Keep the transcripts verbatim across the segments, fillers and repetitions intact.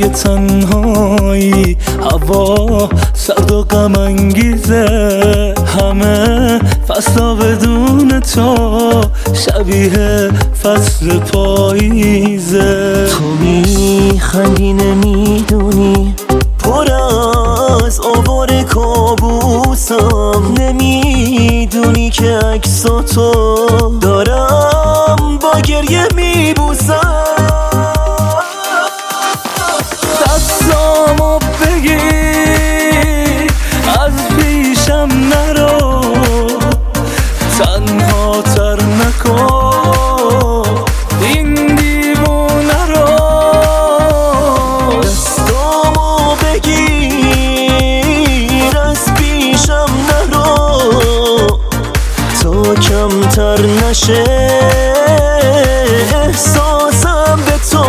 تنهایی، هوا سرد و غم انگیزه، همه فصلا بدون تو شبیه فصل پاییزه. تو میخندی نمیدونی پر از آوار کابوسم، نمیدونی که عکساتو دارم با گریه میبوسم. دستامو بگیر از پیشم نرو، تنها تر نکن این دیوونه رو. دستامو بگیر از پیشم نرو تا کمتر نشه احساسم به تو.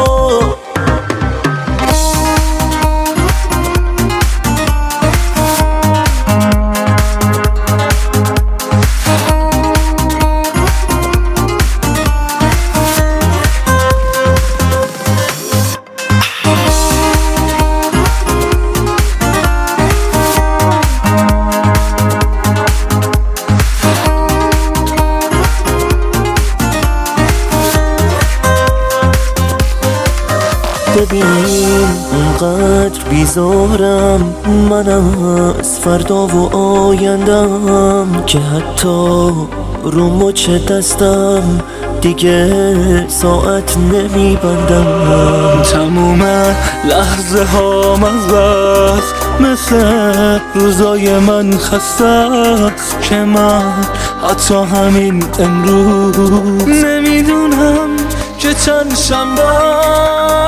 ببین اونقدر بیزارم من از فردا و آیندم که حتی رو مچ دستم دیگه ساعت نمیبندم. تموم لحظه ها مزست، مثل روزای من خسته است که من حتی همین امروز نمیدونم که چند شنبه